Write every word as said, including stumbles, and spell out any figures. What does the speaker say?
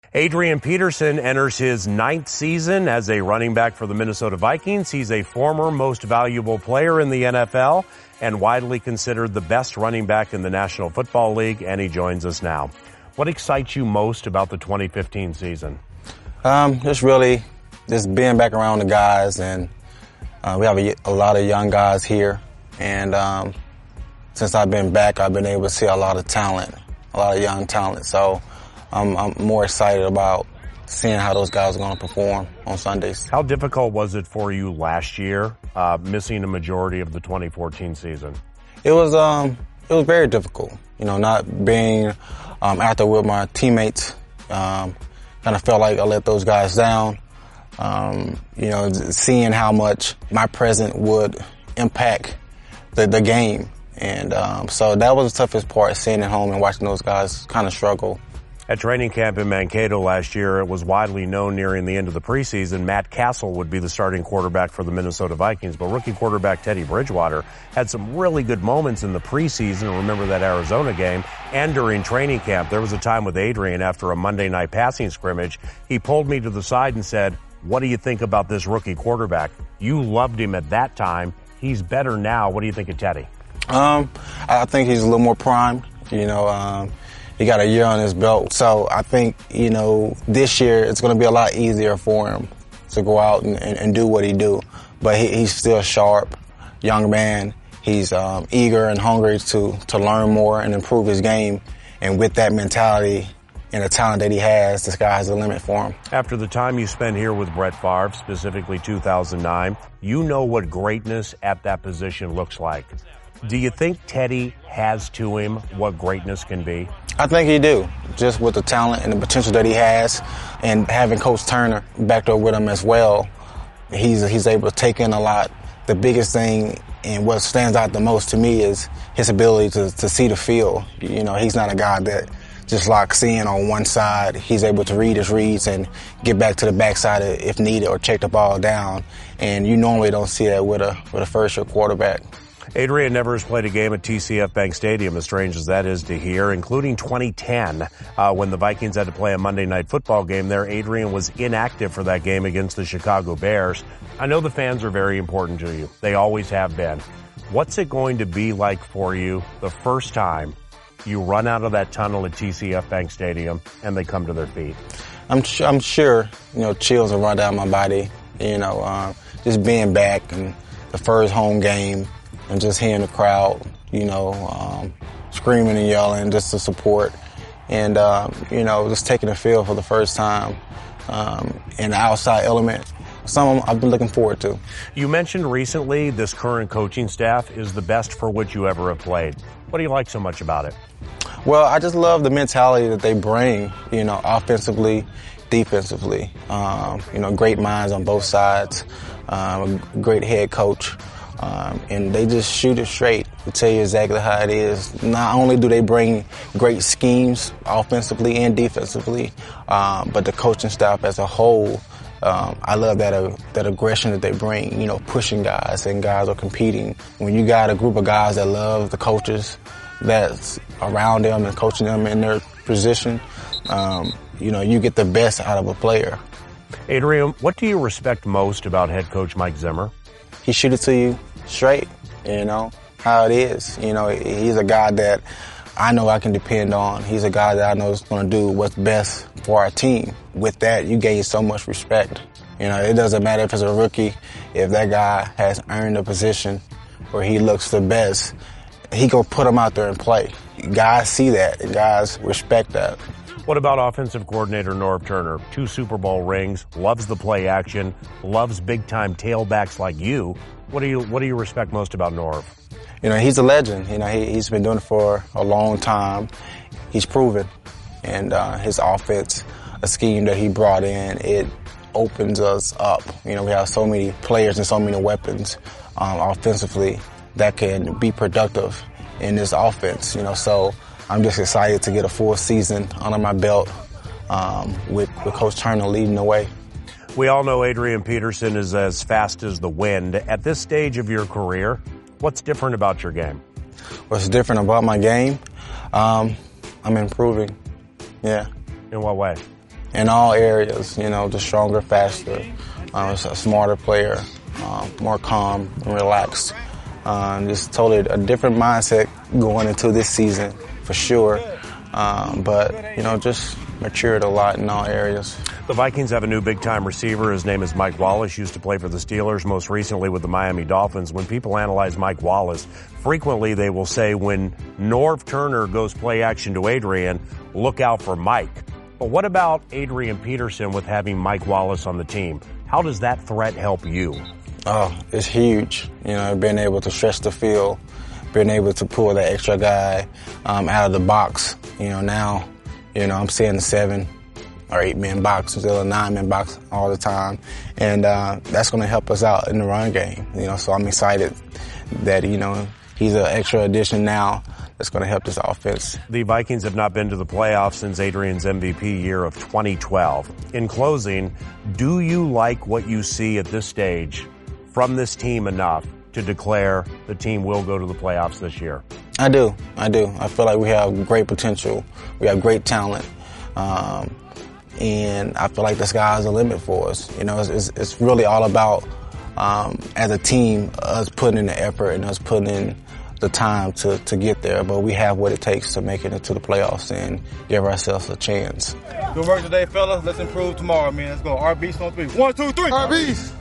Adrian Peterson enters his ninth season as a running back for the Minnesota Vikings. He's a former most valuable player in the N F L and widely considered the best running back in the National Football League, and he joins us now. What excites you most about the twenty fifteen season? Um, just really just being back around the guys, and uh, we have a, a lot of young guys here, and um, since I've been back, I've been able to see a lot of talent, a lot of young talent, so I'm, I'm more excited about seeing how those guys are going to perform on Sundays. How difficult was it for you last year, uh, missing a majority of the twenty fourteen season? It was um, it was very difficult. You know, not being um, out there with my teammates. Um, kind of felt like I let those guys down. Um, you know, seeing how much my presence would impact the, the game, and um, so that was the toughest part, sitting at home and watching those guys kind of struggle. At training camp in Mankato last year, it was widely known nearing the end of the preseason Matt Castle would be the starting quarterback for the Minnesota Vikings. But rookie quarterback Teddy Bridgewater had some really good moments in the preseason. Remember that Arizona game? And during training camp, there was a time with Adrian after a Monday night passing scrimmage. He pulled me to the side and said, "What do you think about this rookie quarterback? You loved him at that time. He's better now. What do you think of Teddy?" Um, I think he's a little more primed. You know, um, he got a year on his belt. So I think, you know, this year it's going to be a lot easier for him to go out and, and, and do what he do. But he, he's still sharp, young man. He's um, eager and hungry to, to learn more and improve his game. And with that mentality and the talent that he has, the sky's the limit for him. After the time you spent here with Brett Favre, specifically two thousand nine, you know what greatness at that position looks like. Do you think Teddy has to him what greatness can be? I think he do, just with the talent and the potential that he has, and having Coach Turner back there with him as well. He's he's able to take in a lot. The biggest thing and what stands out the most to me is his ability to, to see the field. You know, he's not a guy that just locks in on one side. He's able to read his reads and get back to the backside if needed, or check the ball down. And you normally don't see that with a with a first-year quarterback. Adrian never has played a game at T C F Bank Stadium, as strange as that is to hear, including twenty ten, uh, when the Vikings had to play a Monday night football game there. Adrian was inactive for that game against the Chicago Bears. I know the fans are very important to you. They always have been. What's it going to be like for you the first time you run out of that tunnel at T C F Bank Stadium and they come to their feet? I'm, I'm sure, you know, chills will run down my body, you know, uh, just being back and the first home game. And just hearing the crowd, you know, um, screaming and yelling just to support. And, um, you know, just taking the field for the first time um, and the outside element. Some I've been looking forward to. You mentioned recently this current coaching staff is the best for which you ever have played. What do you like so much about it? Well, I just love the mentality that they bring, you know, offensively, defensively. Um, you know, great minds on both sides, um, a great head coach. Um, and they just shoot it straight to tell you exactly how it is. Not only do they bring great schemes offensively and defensively, um, but the coaching staff as a whole, um, I love that uh, that aggression that they bring, you know, pushing guys, and guys are competing. When you got a group of guys that love the coaches that's around them and coaching them in their position, um, you know, you get the best out of a player. Adrian, what do you respect most about head coach Mike Zimmer? He shoot it to you straight, you know, how it is. You know, he's a guy that I know I can depend on. He's a guy that I know is going to do what's best for our team. With that, you gain so much respect. You know, it doesn't matter if it's a rookie. If that guy has earned a position where he looks the best, he going to put him out there and play. Guys see that, and guys respect that. What about offensive coordinator Norv Turner? Two Super Bowl rings, loves the play action, loves big-time tailbacks like you. What do you What do you respect most about Norv? You know, he's a legend. You know, he, he's been doing it for a long time. He's proven. And uh, his offense, a scheme that he brought in, it opens us up. You know, we have so many players and so many weapons um, offensively that can be productive in this offense. You know, so I'm just excited to get a full season under my belt um, with, with Coach Turner leading the way. We all know Adrian Peterson is as fast as the wind. At this stage of your career, what's different about your game? What's different about my game? Um, I'm improving. Yeah. In what way? in all areas, you know, just stronger, faster, uh, a smarter player, uh, more calm and relaxed. Um, just totally a different mindset going into this season, for sure. Um, but, you know, just matured a lot in all areas. The Vikings have a new big-time receiver. His name is Mike Wallace. Used to play for the Steelers, most recently with the Miami Dolphins. When people analyze Mike Wallace, frequently they will say when Norv Turner goes play action to Adrian, look out for Mike. But what about Adrian Peterson with having Mike Wallace on the team? How does that threat help you? Oh, it's huge. You know, being able to stretch the field, being able to pull that extra guy um, out of the box. You know, now, you know, I'm seeing the seven or eight man box instead of a nine man box all the time. And uh, that's going to help us out in the run game. You know, so I'm excited that, you know, he's an extra addition now that's going to help this offense. The Vikings have not been to the playoffs since Adrian's M V P year of twenty twelve. In closing, do you like what you see at this stage from this team enough to declare the team will go to the playoffs this year? I do. I do. I feel like we have great potential. We have great talent. Um, and I feel like the sky's the limit for us. You know, it's, it's, it's really all about, um, as a team, us putting in the effort and us putting in the time to, to get there. But we have what it takes to make it into the playoffs and give ourselves a chance. Good work today, fellas. Let's improve tomorrow, man. Let's go. R B's on three. One, two, three. R B's.